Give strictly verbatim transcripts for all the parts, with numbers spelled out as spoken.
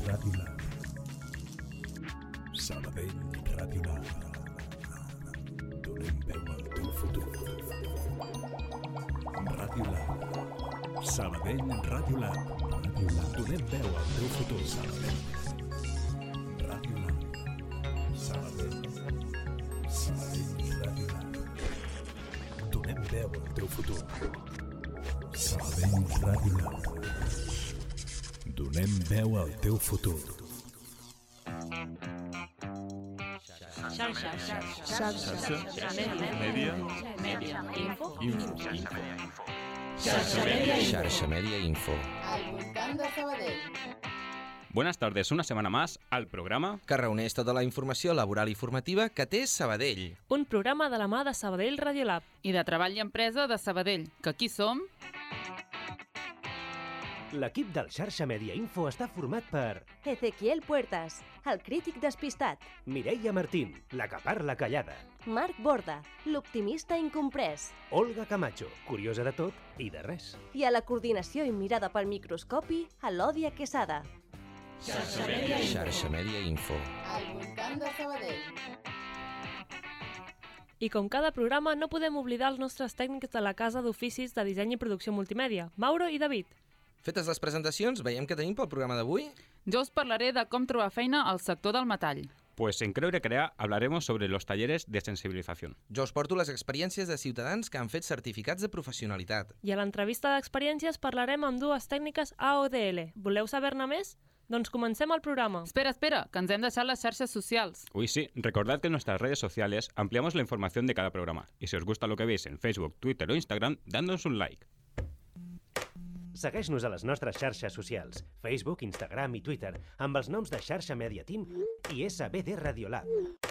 Ràdio Lab. Sabadell Ràdio Lab. Donem veu al teu futur. Ràdio Lab. Sabadell Ràdio Lab. Ràdio Lab. Donem veu al teu futur. Sabadell. Ràdio Lab. Sabadell. Sabadell Ràdio Lab. Donem veu al teu futur. Sabadell Ràdio Lab. Donem veu al teu futur. Xarxa, xarxa, Xarxa, mèdia, mèdia, info, info. xarxa mèdia, Xarxa Mèdia Info. Al voltant de Sabadell. Buenas tardes, una semana más al programa Que reuneix tota la informació laboral i formativa que té Sabadell. un programa de la mà de Sabadell Ràdio Lab. I de treball i empresa de Sabadell, que aquí som... L'equip del Xarxa Mèdia Info està format per Ezequiel Puertas, el crític despistat. Mireia Martín, la que parla callada, Marc Borda, l'optimista incomprès. Olga Camacho, curiosa de tot i de res. I a la coordinació i mirada pel microscopi, Elòdia Quesada. Xarxa Mèdia Info. Al voltant de Sabadell. I com cada programa, no podem oblidar els nostres tècnics de la Casa d'Oficis de Disseny i Producció Multimèdia, Mauro i David. Fetes les presentacions, veiem què tenim pel programa d'avui. Jo us parlaré de com trobar feina al sector del metall. Pues en Creo y Recrea hablaremos sobre los talleres de sensibilización. Jo us porto les experiències de ciutadans que han fet certificats de professionalitat. I a l'entrevista d'experiències parlarem amb dues tècniques A O D L. Voleu saber-ne més? Doncs comencem el programa. Espera, espera, que ens hem deixat les xarxes socials. Uy, sí, recordad que en nuestras redes sociales ampliamos la información de cada programa. Y si os gusta lo que veis en Facebook, Twitter o Instagram, dándonos un like. Segueix-nos a les nostres xarxes socials, Facebook, Instagram i Twitter, amb els noms de Xarxa Mèdia Team i S B D Radio Lab.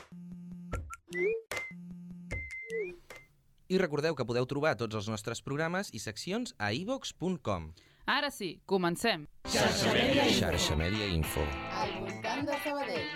I recordeu que podeu trobar tots els nostres programes i seccions a i vox punt com. Ara sí, comencem. Xarxa Mèdia Info. Al voltant de Sabadell.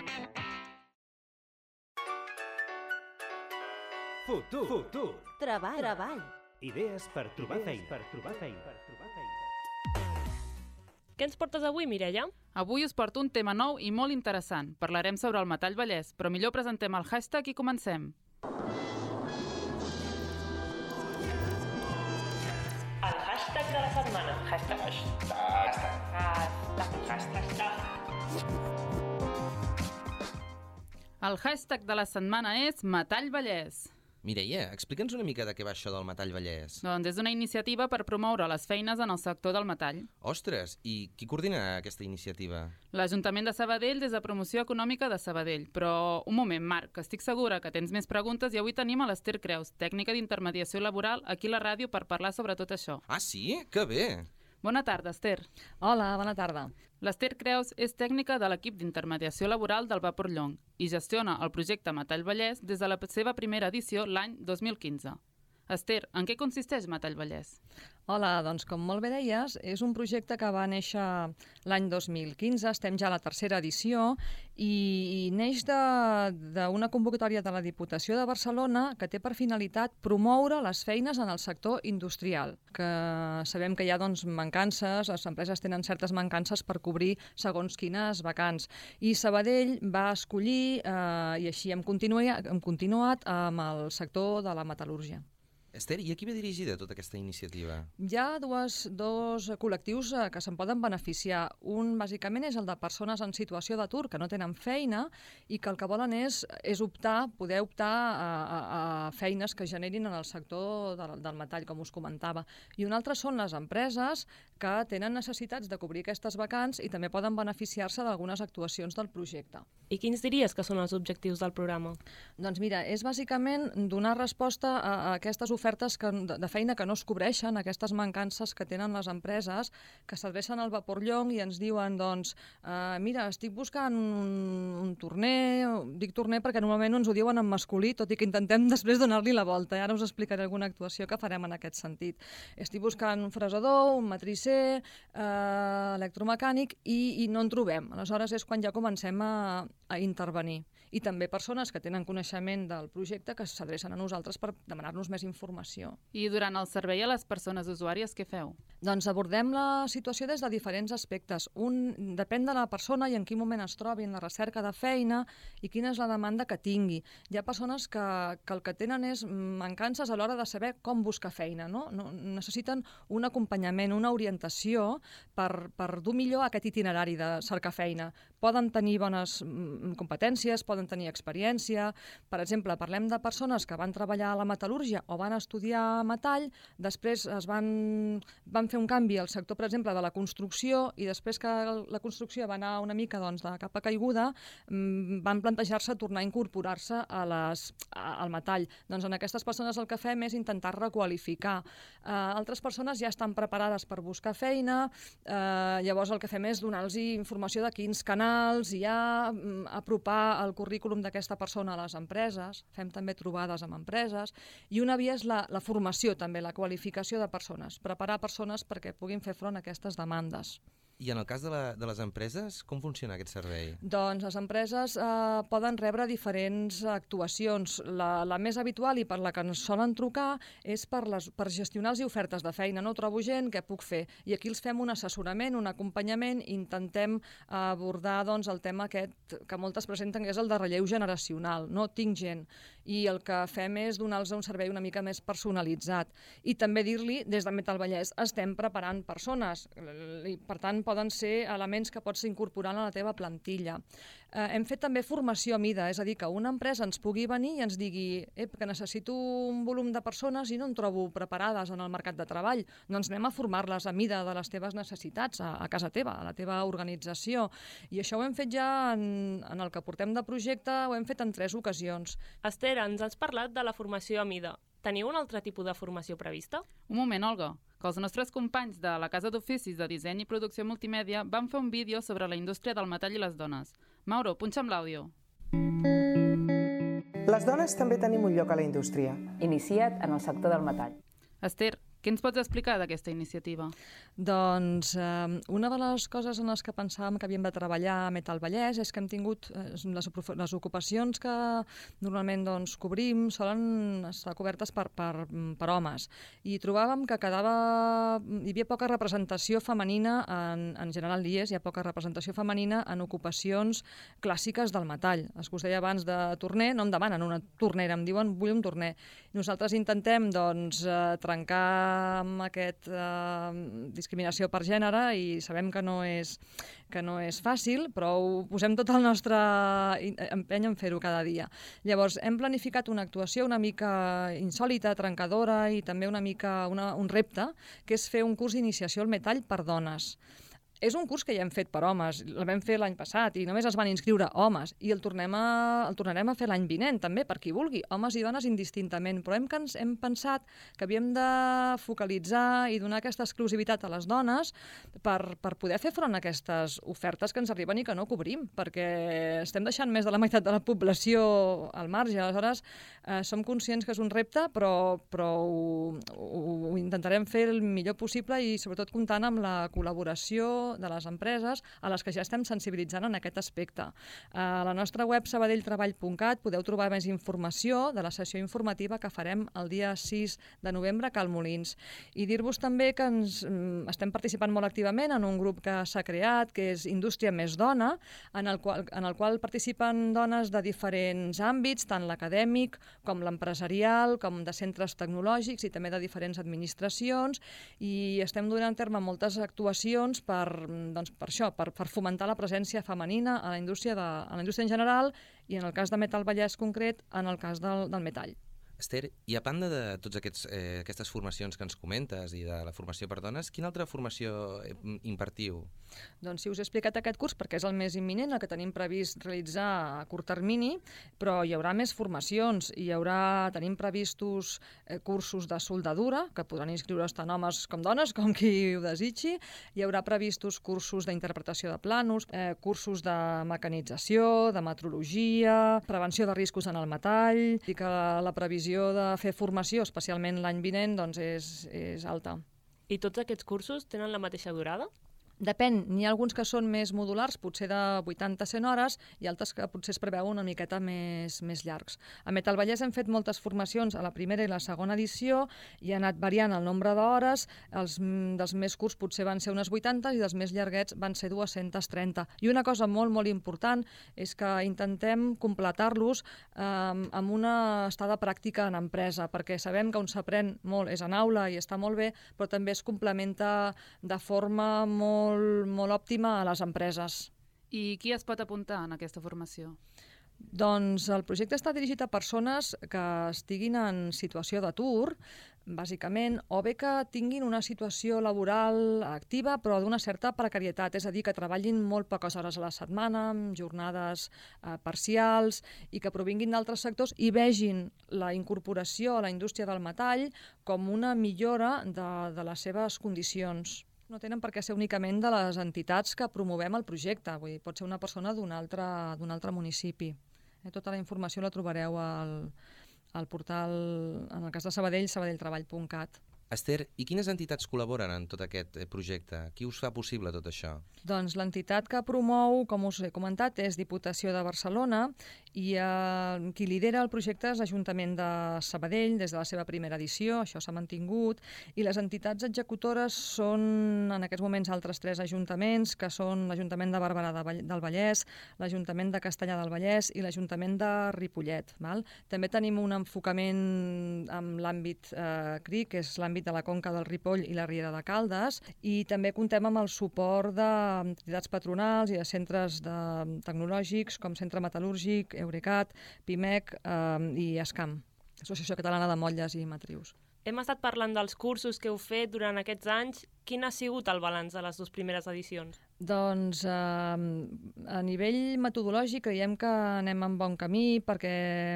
Futur, futur. Treball. Treball. Idees per trobar feina. Per trobar feina. Per trobar feina. Què ens portes avui, Mireia? Avui us porto un tema nou i molt interessant. Parlarem sobre el metall Vallès, però millor presentem el hashtag i comencem. El hashtag de la setmana. Hashtag. Hashtag. Hashtag. El hashtag de la setmana és Metall Vallès. Mireia, explica'ns una mica de què va això del metall Vallès. Doncs és una iniciativa per promoure les feines en el sector del metall. Ostres, i qui coordina aquesta iniciativa? L'Ajuntament de Sabadell des de Promoció Econòmica de Sabadell. Però un moment, Marc, que estic segura que tens més preguntes i avui tenim a l'Ester Creus, tècnica d'intermediació laboral, aquí a la ràdio per parlar sobre tot això. Ah, sí? Que bé! Bona tarda, Ester. Hola, bona tarda. L'Ester Creus és tècnica de l'equip d'intermediació laboral del Vapor Llong i gestiona el projecte Metall Vallès des de la seva primera edició l'any dos mil quinze. Ester, en què consisteix Metall Vallès? Hola, doncs com molt bé deies, és un projecte que va néixer l'any dos mil quinze, estem ja a la tercera edició, i neix d'una convocatòria de la Diputació de Barcelona que té per finalitat promoure les feines en el sector industrial, que sabem que hi ha doncs, mancances, les empreses tenen certes mancances per cobrir segons quines vacants. I Sabadell va escollir, eh, i així hem continuat, hem continuat amb el sector de la metal·lúrgia. Ester, i a qui ve dirigida tota aquesta iniciativa? Hi ha dues, dos col·lectius eh, que se'n poden beneficiar. Un, bàsicament, és el de persones en situació d'atur que no tenen feina i que el que volen és, és optar, poder optar a, a, a feines que generin en el sector del, del metall, com us comentava. I un altre són les empreses que tenen necessitats de cobrir aquestes vacants i també poden beneficiar-se d'algunes actuacions del projecte. I quins diries que són els objectius del programa? Doncs mira, és bàsicament donar resposta a, a aquestes ofertes que, de, de feina que no es cobreixen, aquestes mancances que tenen les empreses, que s'adrecen al Vapor Llong i ens diuen, doncs, eh, mira, estic buscant un, un torner, dic torner perquè normalment ens ho diuen en masculí, tot i que intentem després donar-li la volta. Ara us explicaré alguna actuació que farem en aquest sentit. Estic buscant un fresador, un matrisser, eh, electromecànic, i, i no en trobem. Aleshores és quan ja comencem a, a intervenir. I també persones que tenen coneixement del projecte que s'adrecen a nosaltres per demanar-nos més informació. I durant el servei a les persones usuàries, què feu? Doncs abordem la situació des de diferents aspectes. Un depèn de la persona i en quin moment es trobi en la recerca de feina i quina és la demanda que tingui. Hi ha persones que, que el que tenen és mancances a l'hora de saber com buscar feina, no? No, necessiten un acompanyament, una orientació per, per dur millor aquest itinerari de cercar feina. Poden tenir bones competències, poden tenir experiència. Per exemple, parlem de persones que van treballar a la metal·lúrgia o van estudiar metall, després es van, van fer un canvi al sector, per exemple, de la construcció, i després que la construcció va anar una mica doncs, de capa caiguda, van plantejar-se tornar a incorporar-se a les, a, al metall. Doncs en aquestes persones el que fem és intentar requalificar. Uh, altres persones ja estan preparades per buscar feina, uh, llavors el que fem és donar-los informació de quins canals hi ha, um, apropar el currículum d'aquesta persona a les empreses, fem també trobades amb empreses, i una via és la, la formació també, la qualificació de persones, preparar persones perquè puguin fer front a aquestes demandes. I en el cas de, la, de les empreses, com funciona aquest servei? Doncs les empreses eh, poden rebre diferents actuacions. La, la més habitual i per la que ens solen trucar és per, les, per gestionar les ofertes de feina. No trobo gent, què puc fer? I aquí els fem un assessorament, un acompanyament, i intentem abordar doncs, el tema aquest que moltes presenten, que és el de relleu generacional. No tinc gent. I el que fem és donar-los un servei una mica més personalitzat. I també dir-li, des de Metal Vallès, estem preparant persones. I, per tant, poden ser elements que pots incorporar a la teva plantilla. Eh, hem fet també formació a mida, és a dir, que una empresa ens pugui venir i ens digui eh, que necessito un volum de persones i no em trobo preparades en el mercat de treball. Doncs anem a formar-les a mida de les teves necessitats, a, a casa teva, a la teva organització. I això ho hem fet ja en, en el que portem de projecte, ho hem fet en tres ocasions. Esther, ens has parlat de la formació a mida. Teniu un altre tipus de formació prevista? Un moment, Olga, que els nostres companys de la Casa d'Oficis de Disseny i Producció Multimèdia van fer un vídeo sobre la indústria del metall i les dones. Mauro, punxa'm l'àudio. Les dones també tenim un lloc a la indústria. Iniciat en el sector del metall. Esther, què ens pots explicar d'aquesta iniciativa? Doncs eh, una de les coses en les que pensàvem que havíem de treballar a Metal Vallès és que hem tingut eh, les, les ocupacions que normalment doncs, cobrim solen estar cobertes per, per, per homes, i trobàvem que quedava, hi havia poca representació femenina, en, en general hi és, hi ha poca representació femenina en ocupacions clàssiques del metall. Es que us deia abans de torner, no em demanen una tornera, em diuen vull un torner. Nosaltres intentem doncs, eh, trencar amb aquesta eh, discriminació per gènere i sabem que no és, que no és fàcil, però ho posem tot el nostre empeny en fer-ho cada dia. Llavors, hem planificat una actuació una mica insòlita, trencadora i també una mica una, un repte, que és fer un curs d'iniciació al metall per dones. És un curs que ja hem fet per homes, el vam fer l'any passat i només es van inscriure homes, i el, tornem a, el tornarem a fer l'any vinent també, per qui vulgui, homes i dones indistintament, però hem, hem pensat que havíem de focalitzar i donar aquesta exclusivitat a les dones per, per poder fer front a aquestes ofertes que ens arriben i que no cobrim, perquè estem deixant més de la meitat de la població al marge. Aleshores, eh, som conscients que és un repte, però, però ho, ho, ho intentarem fer el millor possible i sobretot comptant amb la col·laboració de les empreses a les que ja estem sensibilitzant en aquest aspecte. A la nostra web sabadell treball punt cat podeu trobar més informació de la sessió informativa que farem el dia sis de novembre a Cal Molins. I dir-vos també que ens, estem participant molt activament en un grup que s'ha creat, que és Indústria Més Dona, en el qual, en el qual participen dones de diferents àmbits, tant l'acadèmic com l'empresarial, com de centres tecnològics i també de diferents administracions, i estem donant a terme moltes actuacions per doncs per això, per, per fomentar la presència femenina a la indústria, de, a la indústria en general i en el cas de Metal Vallès concret, en el cas del, del metall. Esther, i a banda de totes aquests, eh, aquestes formacions que ens comentes i de la formació per dones, quina altra formació impartiu? Doncs sí, us he explicat aquest curs perquè és el més imminent, el que tenim previst realitzar a curt termini, però hi haurà més formacions, hi haurà, tenim previstos eh, cursos de soldadura, que podran inscriure's tant homes com dones, com qui ho desitgi, hi haurà previstos cursos d'interpretació de planos, eh, cursos de mecanització, de metrologia, prevenció de riscos en el metall, i que la previsió de fer formació, especialment l'any vinent, doncs és, és alta. I tots aquests cursos tenen la mateixa durada? Depèn, n'hi ha alguns que són més modulars, potser de vuitanta a cent hores, i altres que potser es preveu una miqueta més, més llargs. A Metal Vallès hem fet moltes formacions a la primera i la segona edició i ha anat variant el nombre d'hores, els dels més curts potser van ser unes vuitanta i dels més llarguets van ser dues-centes trenta. I una cosa molt, molt important és que intentem completar-los eh, amb una estada pràctica en empresa, perquè sabem que on s'aprèn molt és en aula i està molt bé, però també es complementa de forma molt Molt, molt òptima a les empreses. I qui es pot apuntar en aquesta formació? Doncs el projecte està dirigit a persones que estiguin en situació d'atur, bàsicament, o bé que tinguin una situació laboral activa però d'una certa precarietat, és a dir, que treballin molt poques hores a la setmana, amb jornades eh, parcials, i que provinguin d'altres sectors i vegin la incorporació a la indústria del metall com una millora de, de les seves condicions. No tenen per què ser únicament de les entitats que promovem el projecte, vull dir, pot ser una persona d'un altre, d'un altre municipi. Eh, tota la informació la trobareu al, al portal, en el cas de Sabadell, sabadelltreball punt cat. Esther, i quines entitats col·laboren en tot aquest projecte? Qui us fa possible tot això? Doncs l'entitat que promou, com us he comentat, és Diputació de Barcelona i eh, qui lidera el projecte és l'Ajuntament de Sabadell des de la seva primera edició, això s'ha mantingut, i les entitats executores són en aquests moments altres tres ajuntaments, que són l'Ajuntament de Barberà del Vallès, l'Ajuntament de Castellar del Vallès i l'Ajuntament de Ripollet. Val? També tenim un enfocament amb l'àmbit eh, C R I, que és l'àmbit de la Conca del Ripoll i la Riera de Caldes, i també contem amb el suport d'entitats patronals i de centres de, tecnològics com Centre Metal·lúrgic, Eurecat, Pimec eh, i ESCAM, Associació Catalana de Motlles i Matrius. Hem estat parlant dels cursos que heu fet durant aquests anys. Quin ha sigut el balanç de les dues primeres edicions? Doncs eh, a nivell metodològic creiem que anem en bon camí perquè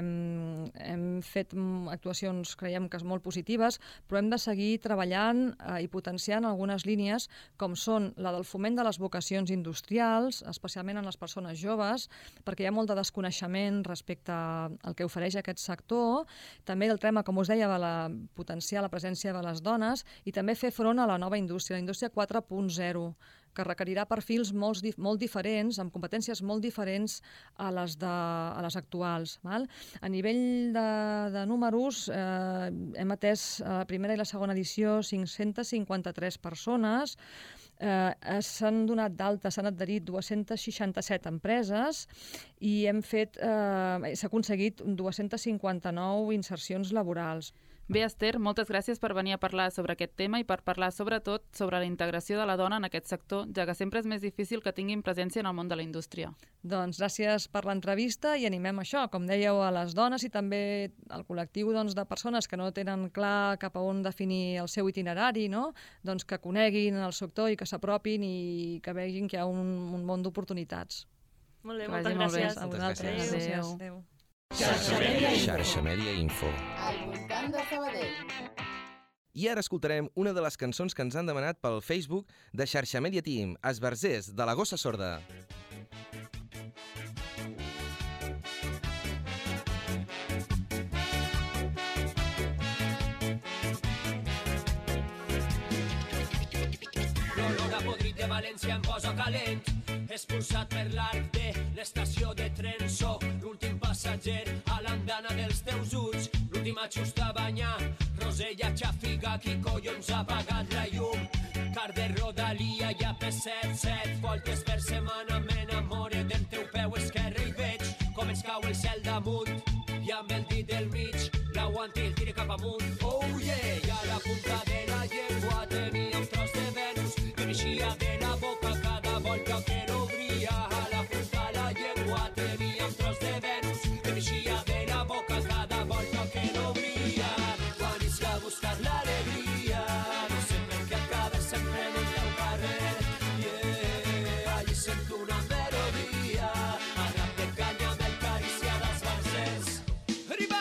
hem fet actuacions, creiem que molt positives, però hem de seguir treballant eh, i potenciant algunes línies com són la del foment de les vocacions industrials, especialment en les persones joves, perquè hi ha molt de desconeixement respecte al que ofereix aquest sector, també el tema, com us deia, de la potenciar la presència de les dones i també fer front a la nova indústria, la indústria quatre punt zero, que requerirà perfils molt, molt diferents, amb competències molt diferents a les, de, a les actuals. Val? A nivell de, de números, eh, hem atès a la primera i la segona edició cinc-centes cinquanta-tres persones, eh, s'han donat d'alta, s'han adherit dues-centes seixanta-set empreses i hem fet, eh, s'ha aconseguit dues-centes cinquanta-nou insercions laborals. Bé, Esther, moltes gràcies per venir a parlar sobre aquest tema i per parlar sobretot sobre la integració de la dona en aquest sector, ja que sempre és més difícil que tinguin presència en el món de la indústria. Doncs gràcies per l'entrevista i animem això, com dèieu, a les dones i també al col·lectiu doncs, de persones que no tenen clar cap a on definir el seu itinerari, no? Doncs que coneguin el sector i que s'apropin i que vegin que hi ha un, un món d'oportunitats. Molt bé, moltes gràcies. A vosaltres. Gràcies. Adéu. Xarxa Mèdia Info. Xarxa Mèdia Info. Al voltant de Sabadell. I ara escoltarem una de les cançons que ens han demanat pel Facebook de Xarxa Mèdia Team, Esbarzers, de la Gossa Sorda. L'olor a podrit de València em posa calent, expulsat per l'arc de l'estació de tren. Soc l'últim passatger a l'andana dels teus ulls, l'últim ajust a banyar. Rosella, xafiga, qui collons ha apagat la llum? Car de Rodalia i a P set, set voltes per setmana m'enamore del teu peu esquerre i veig com ens cau el cel damunt i amb el dit del mig l'aguanti el tire cap amunt. Oh yeah! I a la punta de la llengua tenia un tros de Venus que n'eixia de la boca cada volta que l'obria. A la punta de la llengua tenia un tros de Venus que n'eixia de la boca cada volta que l'obria. Quan és que a buscar l'alegria, no sé per què acaba sempre en el teu carrer. Yeah, allí sento una melodia, a rap de canya amb el carícia dels barzers. Arriba!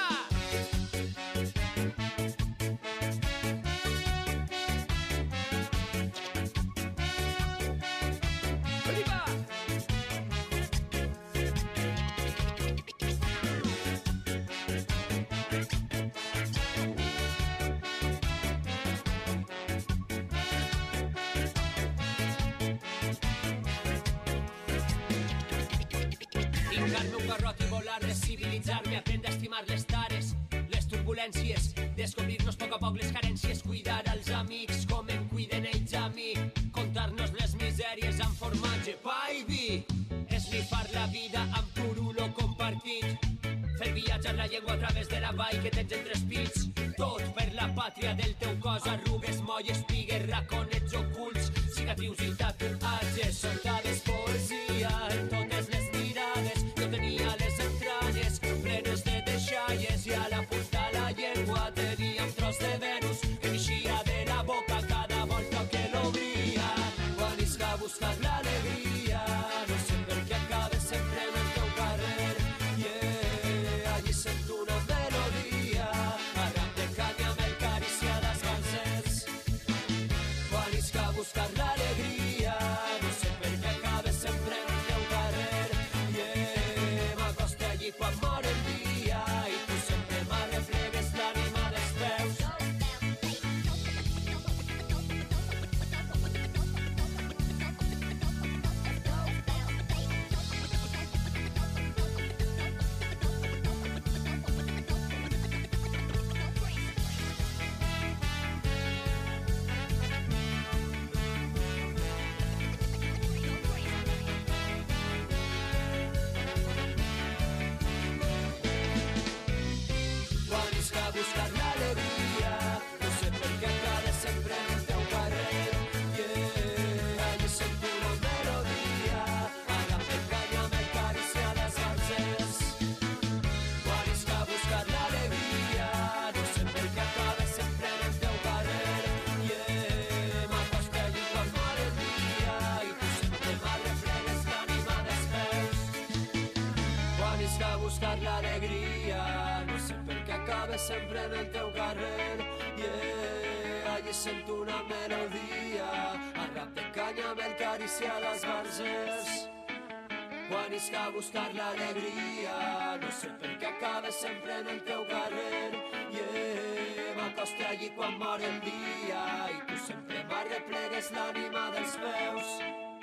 Ficar-me un garrot i volar, descivilitzar-me, aprendre a estimar les tares, les turbulències, descobrir-nos a poc a poc les carències, cuidar els amics com em cuiden ells a mi, contar-nos les misèries amb formatge, pa i vi, esnifar la vida amb purulo compartit, fer viatjar la llengua a través de la vall que tens entre espits, tot per la pàtria del teu cos, arrugues, molles, pigues, raconets ocults, cicatrius i tatuatges, soltades, poesia en totes les mirades, jo tenia les entranyes plenes de deixalles i a la punta la llengua tenia un tros de Venus que m'eixia de la boca cada volta que l'obria, quan isca a buscar l'alegria, no sé per què acaba sempre en el teu carrer, yeah, allí sento una melodia, arran de canya amb el cariciades calces, quan isca a buscar l'alegria, no sé per què acaba sempre en el teu carrer, yeah, m'acosta allí quan mor el dia i tu sempre m'arreplegues l'ànima dels peus. Quan isca a buscar l'alegria, no sé per què acaba sempre en el teu carrer, yeah, allí sento una melodia, agafa el canya amb el cariciades calces. Quan isca a buscar l'alegria, no sé per què acaba sempre en el teu carrer, yeah, m'acosta allí quan mor el dia i tu sempre m'arreplegues l'ànima dels peus. Quan isca a buscar l'alegria, no sé per què acaba sempre en el teu carrer, yeah, allí sento una melodia, a rap de canya amb el cariciades barzers. Quan isca a buscar l'alegria, no sé per què acaba sempre en el teu carrer, yeah, m'acosta allí quan mor el dia i tu sempre m'arreplegues l'ànima dels peus.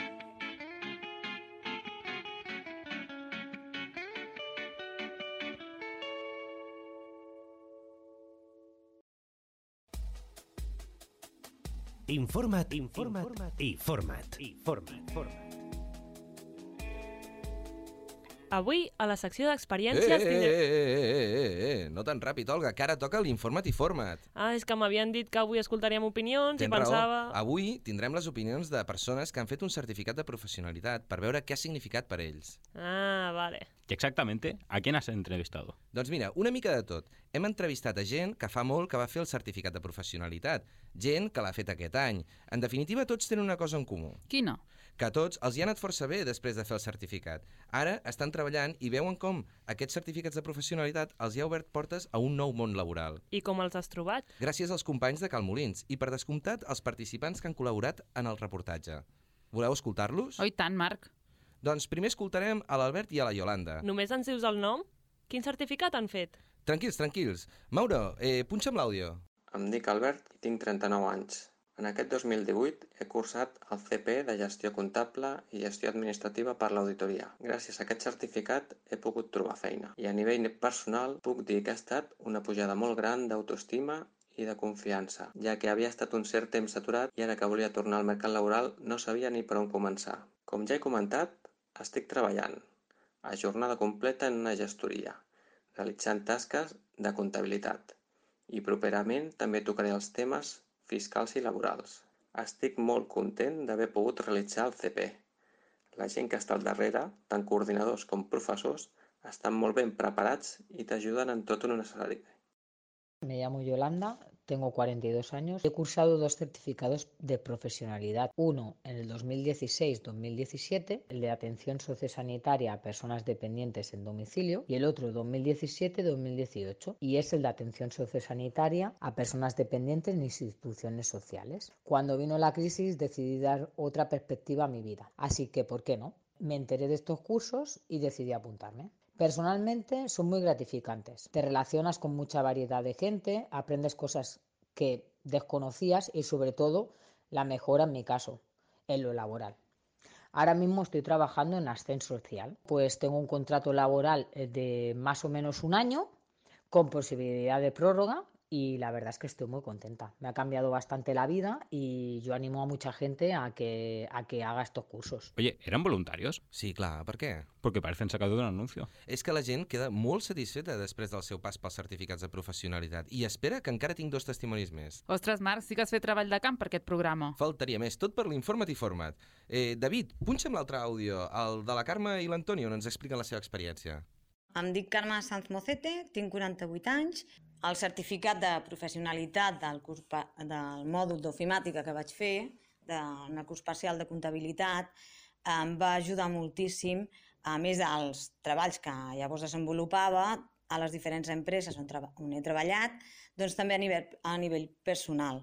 Informa't, informa't, i forma't. Forma't, forma't. Avui, a la secció Eh, d'experiències... eh, tindrem- eh, eh, eh, eh, no tan ràpid, Olga, que ara toca l'Informa't i Forma't. Ah, és que m'havien dit que avui escoltaríem opinions Tens i pensava... raó. Avui tindrem les opinions de persones que han fet un certificat de professionalitat per veure què ha significat per ells. Ah, vale. ¿Y exactamente a quién has entrevistado? Doncs mira, una mica de tot. Hem entrevistat a gent que fa molt que va fer el certificat de professionalitat, gent que l'ha fet aquest any. En definitiva, tots tenen una cosa en comú. Quina? Que a tots els hi ha anat força bé després de fer el certificat. Ara estan treballant i veuen com aquests certificats de professionalitat els hi ha obert portes a un nou món laboral. I com els has trobat? Gràcies als companys de Cal Molins i, per descomptat, als participants que han col·laborat en el reportatge. Voleu escoltar-los? Oh, i tant, Marc. Doncs primer escoltarem a l'Albert i a la Iolanda. Només ens dius el nom? Quin certificat han fet? Tranquils, tranquils. Mauro, eh, punxa'm l'àudio. Em dic Albert i tinc trenta-nou anys. En aquest dos mil divuit he cursat el C P de Gestió Comptable i Gestió Administrativa per l'Auditoria. Gràcies a aquest certificat he pogut trobar feina. I a nivell personal puc dir que ha estat una pujada molt gran d'autoestima i de confiança, ja que havia estat un cert temps aturat i ara que volia tornar al mercat laboral no sabia ni per on començar. Com ja he comentat, estic treballant a jornada completa en una gestoria, realitzant tasques de comptabilitat i properament també tocaré els temes fiscals i laborals. Estic molt content d'haver pogut realitzar el C P. La gent que està al darrere, tant coordinadors com professors, estan molt ben preparats i t'ajuden en tot un necessari. Me llamo Yolanda, tengo cuarenta y dos años. He cursado dos certificados de profesionalidad. Uno en el dos mil dieciséis dos mil diecisiete, el de atención sociosanitaria a personas dependientes en domicilio, y el otro dos mil diecisiete dos mil dieciocho, y es el de atención sociosanitaria a personas dependientes en instituciones sociales. Cuando vino la crisis decidí dar otra perspectiva a mi vida, así que ¿por qué no? Me enteré de estos cursos y decidí apuntarme. Personalmente son muy gratificantes. Te relacionas con mucha variedad de gente, aprendes cosas que desconocías y sobre todo la mejora en mi caso, en lo laboral. Ahora mismo estoy trabajando en ascenso social. Pues tengo un contrato laboral de más o menos un año con posibilidad de prórroga y la verdad es que estoy muy contenta. Me ha cambiado bastante la vida y yo animo a mucha gente a que, a que haga estos cursos. Oye, ¿eran voluntarios? Sí, clar, per què? Porque parecen sacados de un anuncio. És que la gent queda molt satisfeta després del seu pas pels certificats de professionalitat i espera que encara tinc dos testimonis més. Ostres, Marc, sí que has fet treball de camp per aquest programa. Faltaria més, tot per l'Informa't i Forma't. Eh, David, punxa'm l'altre àudio, el de la Carme i l'Antoni, on ens expliquen la seva experiència. Em dic Carme Sanz Mocete, tinc quaranta-vuit anys. El certificat de professionalitat del, curs, del mòdul d'ofimàtica que vaig fer, del curs parcial de comptabilitat, em va ajudar moltíssim, a més dels treballs que llavors desenvolupava a les diferents empreses on, on he treballat, doncs també a nivell, a nivell personal.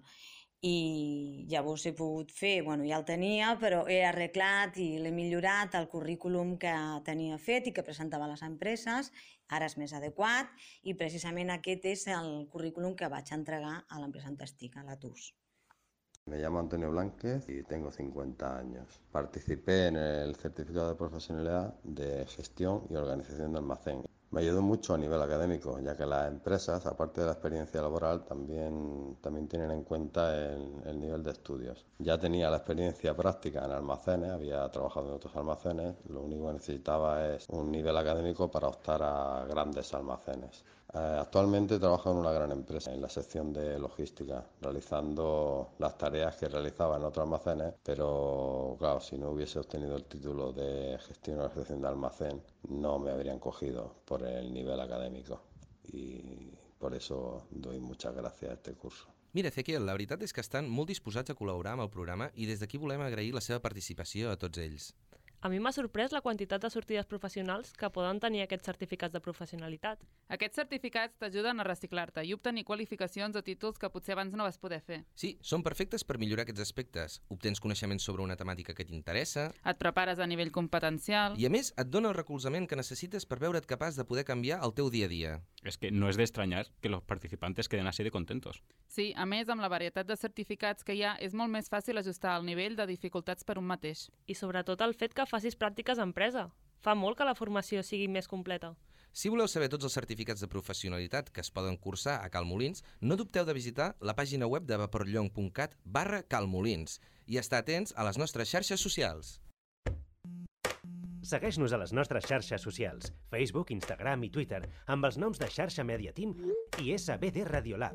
I llavors he pogut fer, bueno, ja el tenia, però he arreglat i l'he millorat el currículum que tenia fet i que presentava a les empreses, ara és més adequat i precisament aquest és el currículum que vaig entregar a l'empresa on estic, a la T U S. Me llamo Antonio Blánquez y tengo cincuenta años. Participé en el certificado de profesionalidad de gestión y organización de almacén. Me ayudó mucho a nivel académico, ya que las empresas, aparte de la experiencia laboral, también, también tienen en cuenta el, el nivel de estudios. Ya tenía la experiencia práctica en almacenes, había trabajado en otros almacenes, lo único que necesitaba es un nivel académico para optar a grandes almacenes. Eh, actualmente trabajo en una gran empresa, en la sección de logística, realizando las tareas que realizaba en otros almacenes, pero claro, si no hubiese obtenido el título de gestión y organización de almacén, no me habrían cogido por el nivel académico y por eso doy muchas gracias a este curso. Mira, Ezequiel, la veritat és que estan molt disposats a col·laborar amb el programa i des d'aquí volem agrair la seva participació a tots ells. A mi m'ha sorprès la quantitat de sortides professionals que poden tenir aquests certificats de professionalitat. Aquests certificats t'ajuden a reciclar-te i obtenir qualificacions o títols que potser abans no vas poder fer. Sí, són perfectes per millorar aquests aspectes. Obtens coneixements sobre una temàtica que t'interessa. Et prepares a nivell competencial. I a més, et dona el recolzament que necessites per veure't capaç de poder canviar el teu dia a dia. Es que no es de extrañar que los participantes queden así de contentos. Sí, a més, amb la varietat de certificats que hi ha, és molt més fàcil ajustar el nivell de dificultats per un mateix. I sobretot el fet que facis pràctiques a empresa. Fa molt que la formació sigui més completa. Si voleu saber tots els certificats de professionalitat que es poden cursar a Cal Molins, no dubteu de visitar la pàgina web de vaporllong punt cat barra calmolins i estar atents a les nostres xarxes socials. Segueix-nos a les nostres xarxes socials, Facebook, Instagram i Twitter, amb els noms de Xarxa Media Team i S B D Radiolab.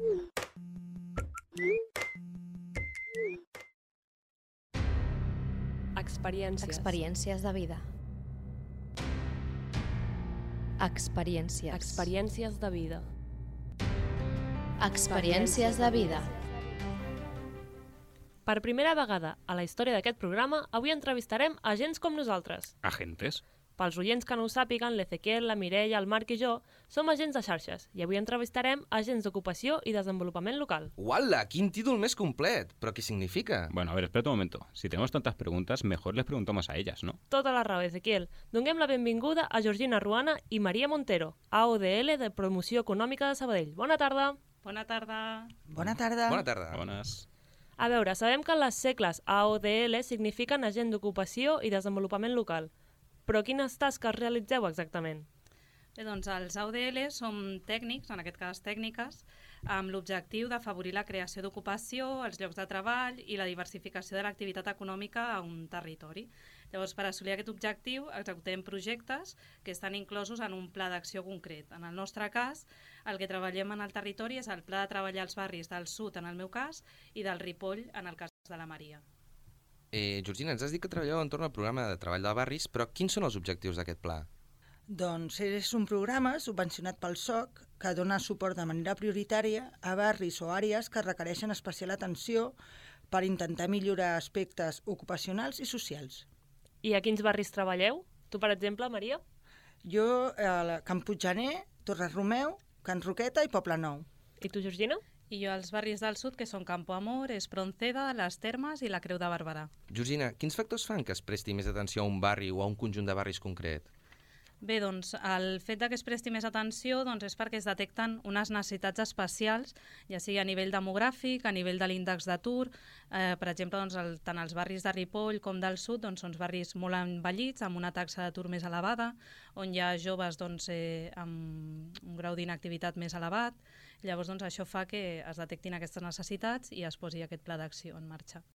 Experiències. Experiències de vida. Experiències. Experiències de vida. Experiències de vida. Per primera vegada a la història d'aquest programa, avui entrevistarem agents com nosaltres. ¿Agentes? Pels oients que no ho sàpiguen, l'Ezequiel, la Mireia, el Marc i jo som agents de xarxes i avui entrevistarem agents d'ocupació i desenvolupament local. Uala, quin títol més complet! Però què significa? Bueno, a ver, espera un momento. Si tenemos tantas preguntas, mejor les preguntamos a ellas, ¿no? Tota la raó, Ezequiel. Donem la benvinguda a Georgina Ruana i Maria Montero, A O D L de Promoció Econòmica de Sabadell. Bona tarda. Bona tarda. Bona tarda. Bona tarda. Bones. A veure, sabem que les segles A O D L signifiquen agent d'ocupació i desenvolupament local. Però quines tasques realitzeu exactament? Bé, doncs els A O D L som tècnics, en aquest cas tècniques, amb l'objectiu d'afavorir la creació d'ocupació, els llocs de treball i la diversificació de l'activitat econòmica a un territori. Llavors, per assolir aquest objectiu, executem projectes que estan inclosos en un pla d'acció concret. En el nostre cas, el que treballem en el territori és el pla de treballar als barris del sud, en el meu cas, i del Ripoll, en el cas de la Maria. Eh, Georgina, ens has dit que treballeu entorn al programa de treball de barris, però quins són els objectius d'aquest pla? Doncs és un programa subvencionat pel S O C que dona suport de manera prioritària a barris o àrees que requereixen especial atenció per intentar millorar aspectes ocupacionals i socials. I a quins barris treballeu? Tu, per exemple, Maria? Jo a Can Puiggener, Torre Romeu, Can Roqueta i Poble Nou. I tu, Georgina? I jo als barris del sud, que són Campo Amor, Espronceda, Les Termes i la Creu de Barberà. Georgina, quins factors fan que es presti més atenció a un barri o a un conjunt de barris concret? Bé, doncs, el fet que es presti més atenció doncs, és perquè es detecten unes necessitats especials, ja sigui a nivell demogràfic, a nivell de l'índex d'atur. Eh, per exemple, doncs, el, tant els barris de Ripoll com del sud doncs, són barris molt envellits, amb una taxa d'atur més elevada, on hi ha joves doncs, eh, amb un grau d'inactivitat més elevat. Llavors, doncs, això fa que es detectin aquestes necessitats i es posi aquest pla d'acció en marxa.